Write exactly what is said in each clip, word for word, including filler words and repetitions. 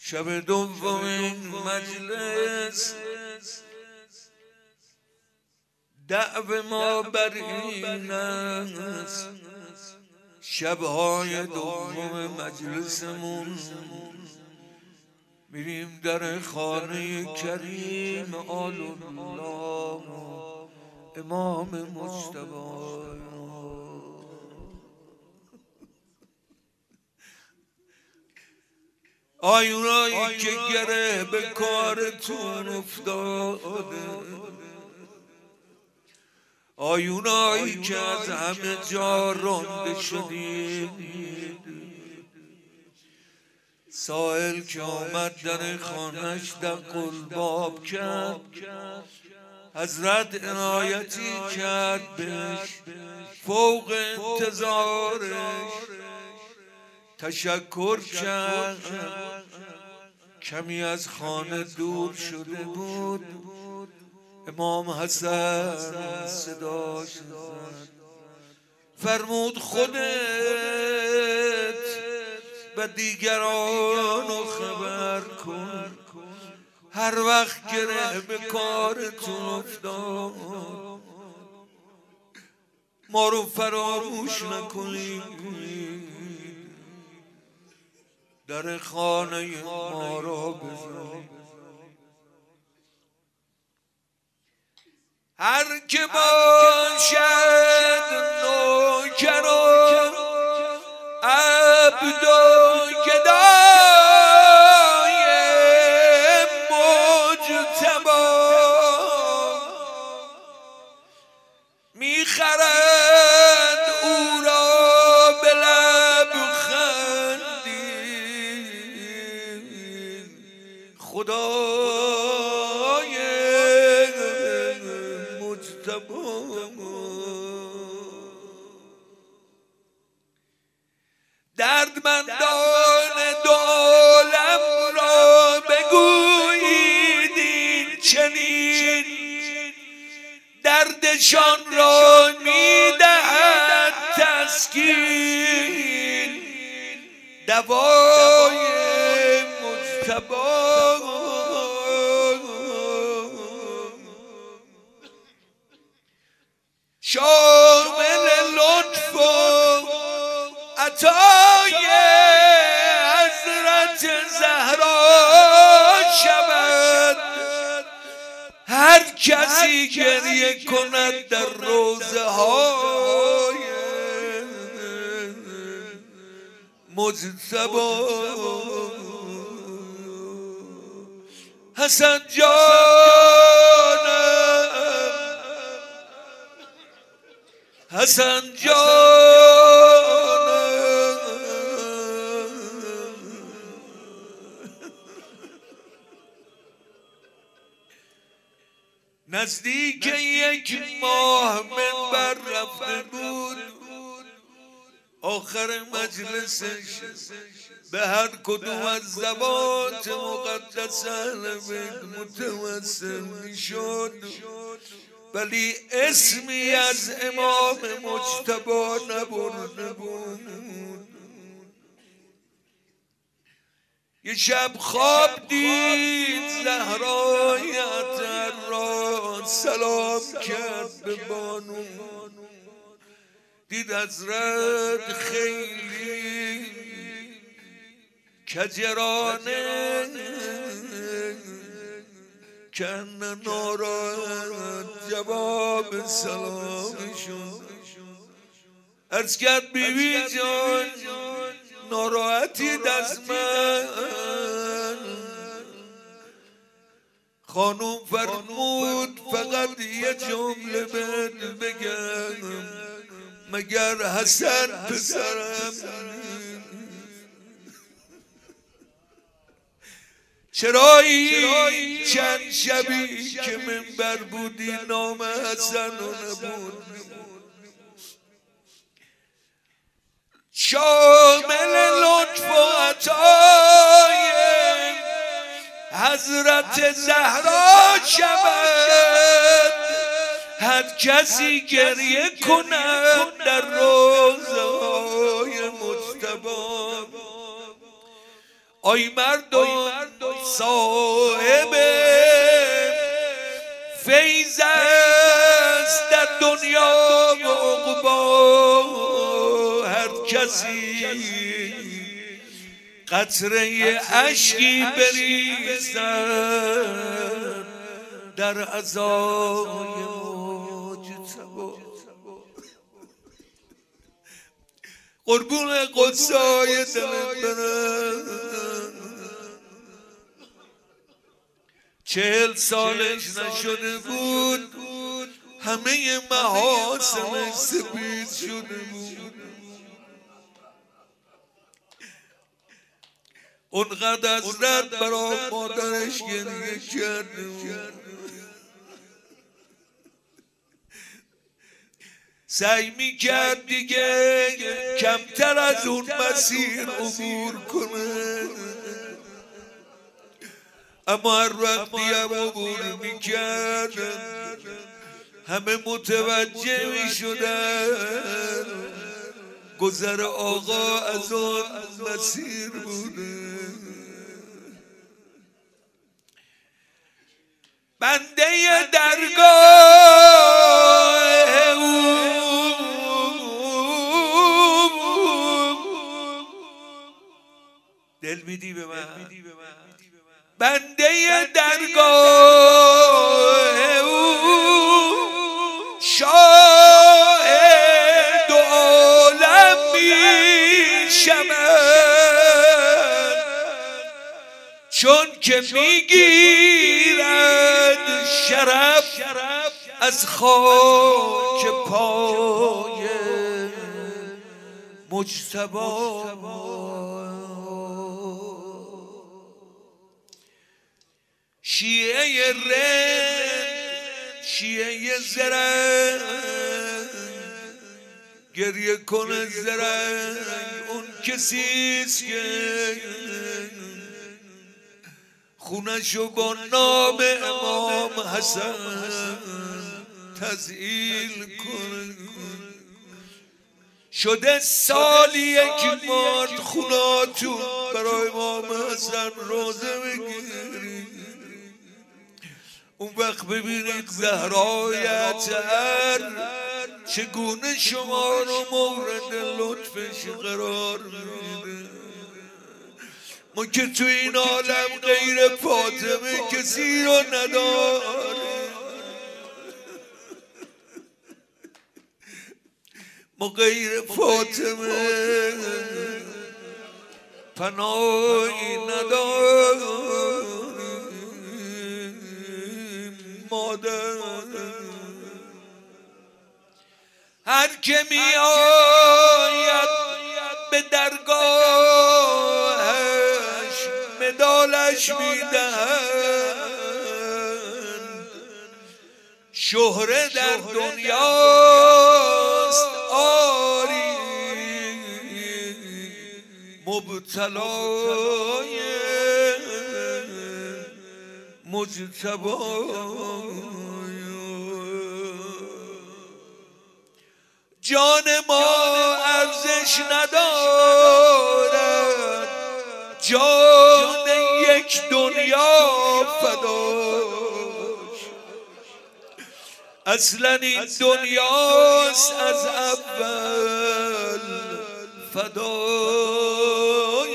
شب دومین مجلس دعو ما بر این است، شبهای دوم مجلسمون میریم در خانه کریم آل الله امام مجتبی. آیونایی که گره به کارتون افتاده، آیونایی که از همه جا رانده شدید، سائل که آمد در خانش در قلباب کرد، حضرت عنایتی کرد بهش فوق انتظارش، تشکر کرد. کمی از خانه دور شده بود، امام حسن صداش زد، فرمود خودت و دیگرانو خبر کن، هر وقت گره به کارتون افتاد ما رو فراموش نکنید، در خانه ما را بزنید. هر که باشد نوکر و عبد و گدای مجتبی، میخرد او را به لبخندی، خدای مجتبی. دردمندان دو عالم را بگویید این چنین، دردشان را میدهد تسکین، دوای مجتبی. شامل لطف و عطای حضرت زهرا شود، هر کسی گریه کند در روضه های مجتبی. حسن جانم، حسن جانم، نزدیک یک ماه منبر رفته بود، آخر مجلسش به هر کدوم از زبات مقدس اهل بیت متوسل میشد، ولی اسمی از امام مجتبی نبرده بود. یه شب خواب دید زهرای عطر را، سلام کرد به بانو، دید حضرت خیلی کجرانه کن ناراحت جواب سلامشون. عرض کرد بیبی جان ناراحتید از من؟ خانوم فرمود فقط یه جمله بهت بگم، مگر حسن پسرم چرا این چند شبی که منبر بودی نام حسن رو نبود؟ شامل لطف و عطای حضرت زهرا شود، هر کسی گریه کند در روضه های مجتبی. آی مردم صاحب فیض است در دنیا و عقبی، هر کسی قطره اشکی بریزد در عزای مجتبی. قربون قدسای دلت برم، چهل سالش نشده بود همه محاسن سپید شده بود. اونقدر از رد برای مادرش گریه کرده بود. سعی میکرد دیگه کمتر از اون مسیر عبور کنه، اما هر وقتی هم عبور میکرد همه متوجه میشدن گذر آقا از اون مسیر بوده. بنده درگاه او دل میدی به من، بنده درگاه او شاهد عالم میشود، چون که میگیرد شرف از خاک پای مجتبی. شیعه رند، شیعه زرنگ، گریه کنه زرنگ اون کسیست که خونشو با نام امام حسن تزییل کنه. شده سالی یک مارد خوناتون برای امام حسن روزه بگیری، اون وقت ببینید زهرای اطهر چگونه شما رو مورد لطفش قرار میده. ما که تو این عالم غیر فاطمه کسی رو نداریم، ما غیر فاطمه پناهی نداریم. مادر هر که می آید به درگاهش مدالش میدهند، شهره در دنیاست آری مبتلای مجتبی. جان ما ارزش ندارد، جان یک دنیا فداش. اصلا این دنیاست از اول فدای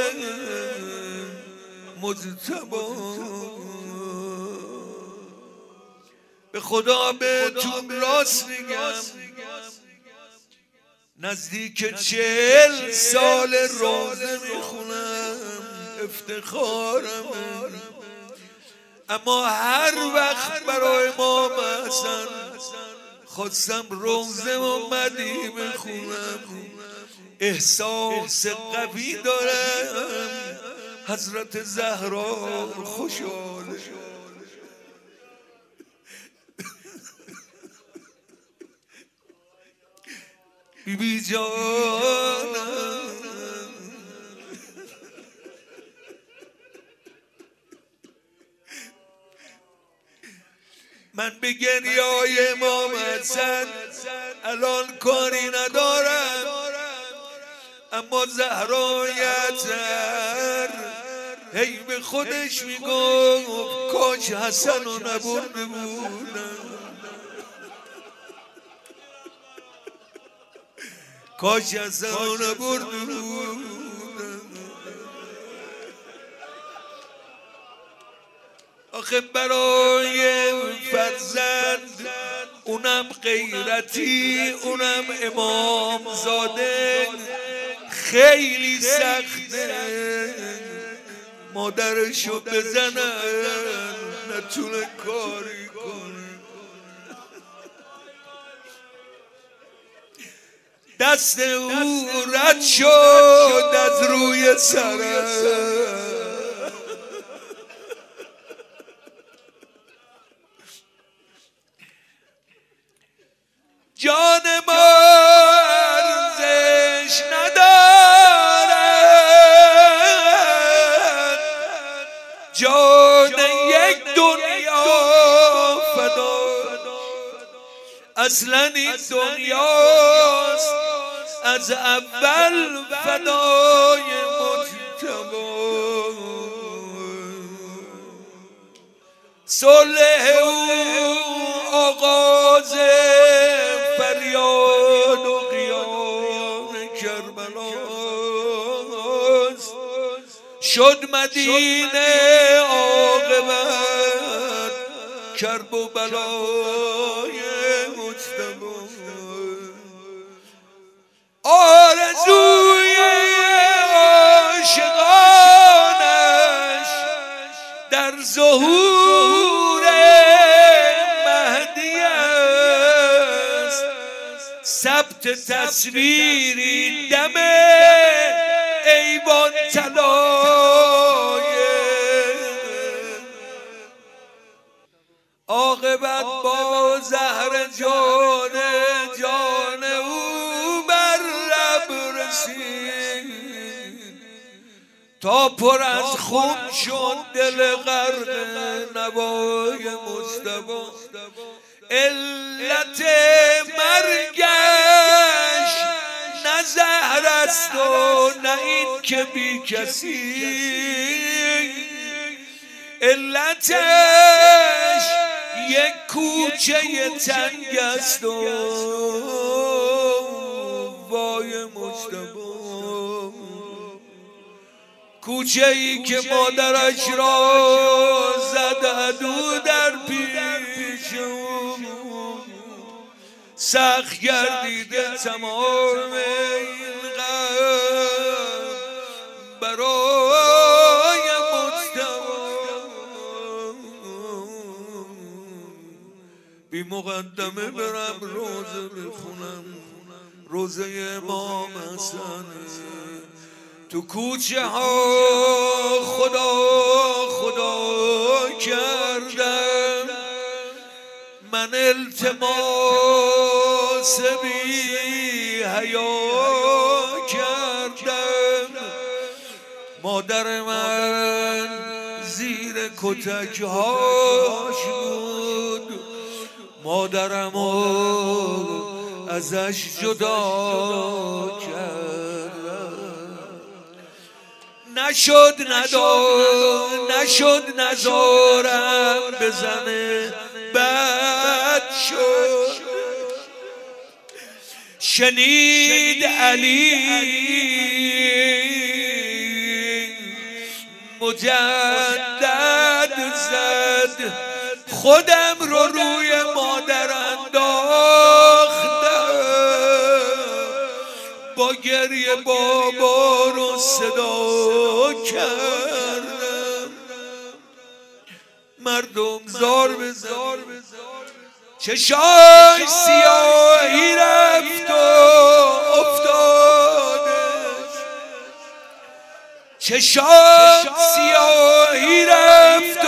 مجتبی. به خدا بهتون راست میگم نزدیک چهل سال روزه میخونم، افتخارمه، اما هر وقت برای امام حسن خواستم روزه و مدی بخونم احساس قوی دارم حضرت زهرا خوشحاله. بی بی جانم من به گریه‌های امام حسن الان کاری ندارم، اما زهرای اطهر هی به خودش میگفت کاش حسن رو نبرده بودم، کاش حسن رو نبرده بودم. آخه برای فرزند اونم غیرتی اونم امام زاده خیلی سخته، مادرشو بزنن نتونه کاری کنه. دست او رد شد از روی سرم، جان ما ارزش ندارد، جان یک دنیا فدا، اصلا این دنیاست از اول فدای مجتبی. صلح او آغاز فریاد و قیام کربلاست، شد مدینه عاقبت کرب و بلای مجتبی. آرزوی عاشقانش در ظهور مهدی است، ثبت تصویری دم ایوان طلای، عاقبت با زهر جان جان او بر لب رسید، تا پر از خون شد دل غرق نوای مجتبی. علت مرگش نه زهر است و نه این که بی کسی، علتش یک کوچه تنگ است و وای مجتبی. کوچه ای که مادرش را زد عدو در پیش او، سخت گردیده تمام این غم برای مجتبی. بی مقدمه برم روزه بخونم، روزه امام حسن. تو کوچه ها خدا خدا کردم، من التماس بی حیا کردم، مادر من زیر کتک هاش بود، مادرمو ازش جدا کردم. نشد ندار نشد نزارم بزنه، بد شد شنید علی مجدد زد، خودم رو روی مادر انداختم، با گریه بابا رو صدا کردم. مردم زار بزار چشاش سیاهی رفت و افتادش، چشاش سیاهی رفت و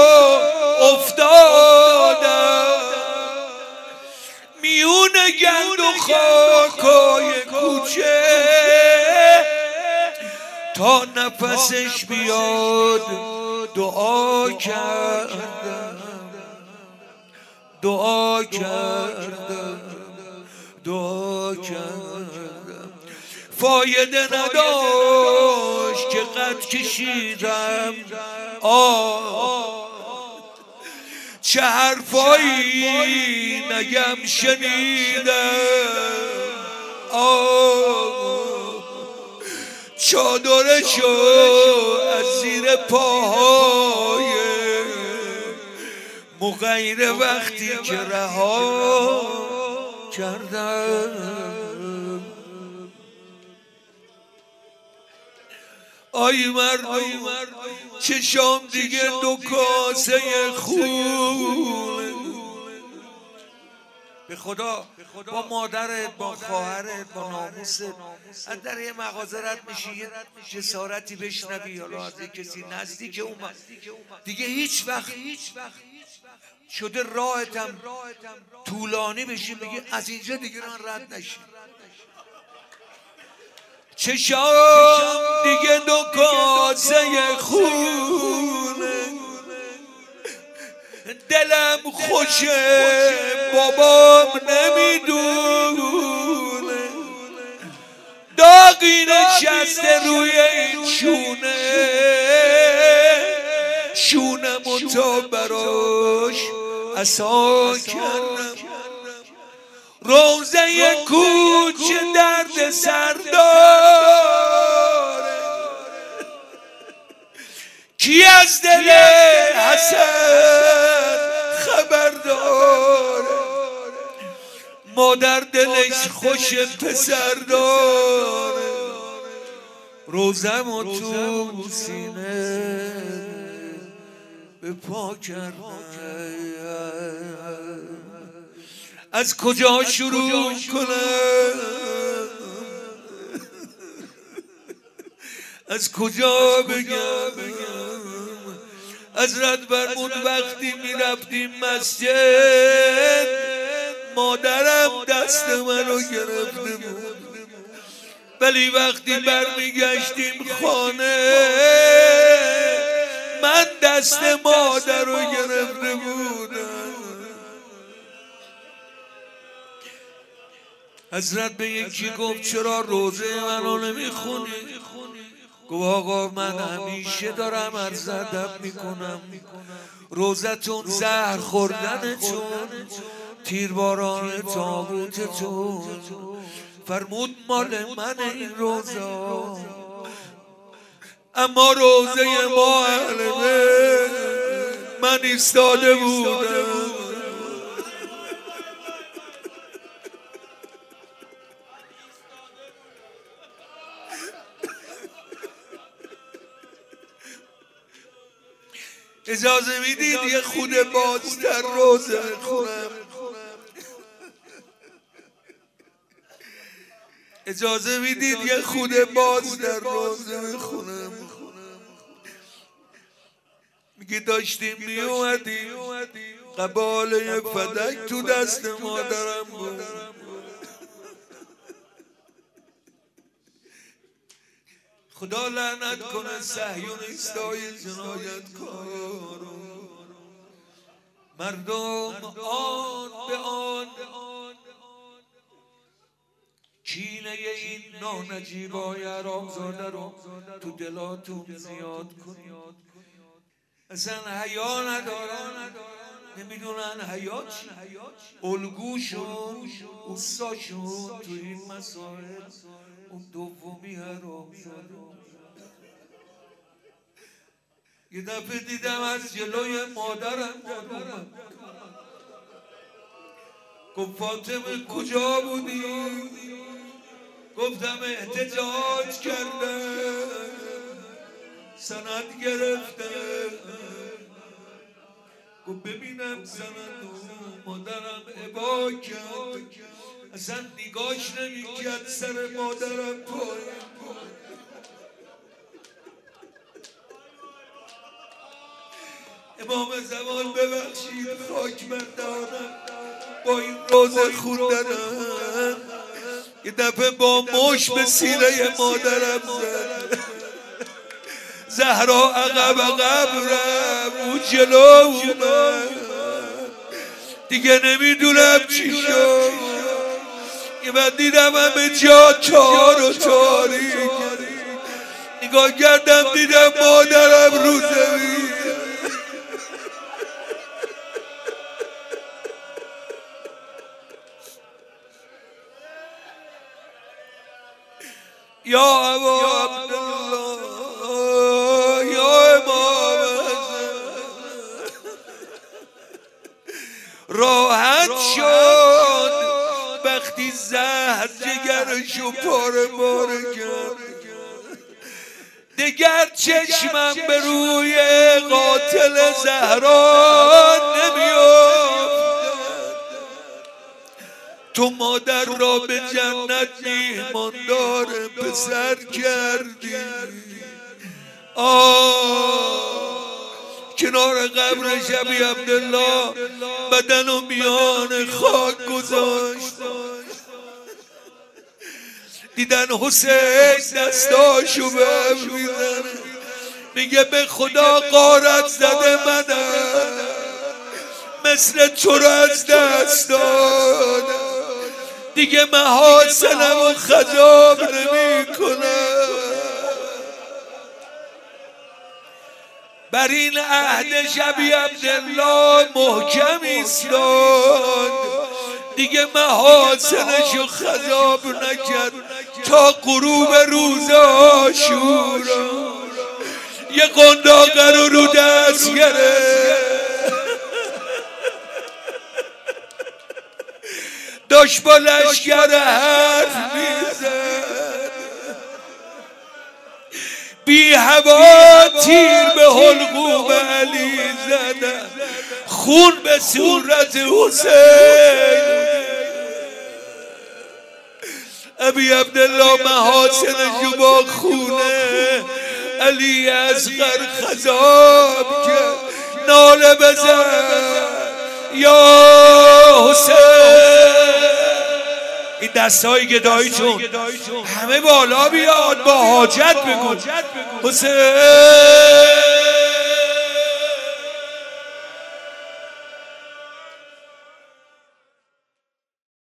افتادم، میون گند و خاکای کوچه تا نفسش بیاد دعا کردم، دعا کردم، دعا کردم. فایده نداشت که قد کشیدم آه چه حرفایی نگم شنیدم آه چادرشو از زیر پاهای مغیر وقتی که رها کردم آی مردم چشام دیگه دو کاسه خون به خدا با مادرت با خواهرت با ناموست از در یه مغازه رد میشی یه جسارتی بشنوی حالا از کسی نزدیک اومد دیگه هیچ وقت شده راهتم طولانی بشی میگه از اینجا دیگه من رد نشی چشام دیگه دو کاسه خونه دلم خوشه بابام نمیدونه داغی نشسته روی این شونه شونمو تا براش عصا کردم روزه کوچه درد سرداره کی از دل حسن خبر داره مادر دلش خوش پسر داره روزم و تو سینه به پا کردم از کجا شروع کنم از کجا بگم از رد برمون وقتی میرفتیم مسجد مادرم دست منو گرفته بود ولی وقتی برمیگشتیم خانه من دست مادر رو گرفته بودم حضرت به یکی گفت چرا روزه منو نمیخونی گفت آقا من همیشه دارم عرض ادب میکنم روزتون زهر خوردنتون تیرباران تابوتتون فرمود مال من این روزا اما روزه ما اهل من ایستاده بودم اجازه میدید یه خود بازتر روزه بخونم اجازه میدید یه خود بازتر روزه بخونم میگه داشتیم میومدیم قباله فدک تو دست مادرم بود خدا لعنت کنه صهیونیستای جنایتکارو مردم آن به آن کینه این نانجیبای حرامزاده رو تو دلاتون زیاد کنید اصلا حیا ندارن نمیدونن حیا چی الگوشون اوستاشون تو این مسائل اون دومی حرامزاده یه دفعه دیدم از جلوی مادرم گفت فاطمه کجا بودی؟ گفتم احتجاج کرده سند گرفته گفت ببینم سند مادرم ابا کرد اصلا نگاش نمی کرد سر مادرم پایین امام زمان ببخشید خاک مردانم با این روزه خوندنم یه دفعه با مش به سینه مادرم زد زهرا عقب عقب رفت او جلو اومد دیگه نمیدونم چی شد یه من دیدم همه جا تار و تاریک نگاه کردم دیدم مادرم رو زمین یا ابا عبدالله یا امام راحت شد وقتی زهر جگرشو پاره پاره کرد دگر چشمم به روی قاتل زهرا نمیافت تو مادر را به جنت میهماندار پسر کردی آه کنار قبر شبی عبدالله بدن و میان خاک گذاشت دیدن حسین دستاشو به میزنه میگه به خدا غارت زده منم مثل تو رو از دست دادم دیگه محاسنم و خذاب نمی کنم بر این عهد شبی عبدالله محکم ایستاد دیگه محاسنشو خذاب نکرد تا غروب روز عاشورا یه قنداقه رو رو دست گرفت داشت با لشکر حرف میزد بی هوا تیر به حلقوم علی زدن خون به صورت حسین ابی عبدالله محاسنشو با خونه علی اصغر خذاب کرد ناله بزن یا حسین این دستای گداییتون همه بالا بیاد با حاجت بگو حسین